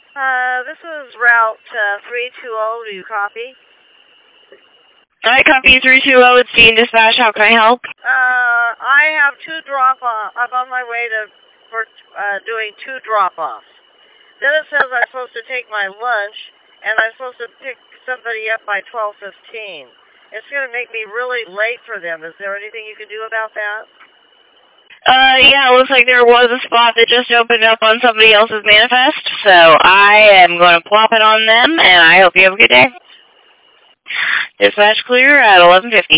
This is Route 320. Do you copy? Alright, copy 320. It's Dean Dispatch. How can I help? I have two drop-offs. I'm on my way for doing two drop-offs. Then it says I'm supposed to take my lunch, and I'm supposed to pick somebody up by 12:15. It's going to make me really late for them. Is there anything you can do about that? Yeah, it looks like there was a spot that just opened up on somebody else's manifest, so I am going to plop it on them, and I hope you have a good day. Dispatch clear at 11:50.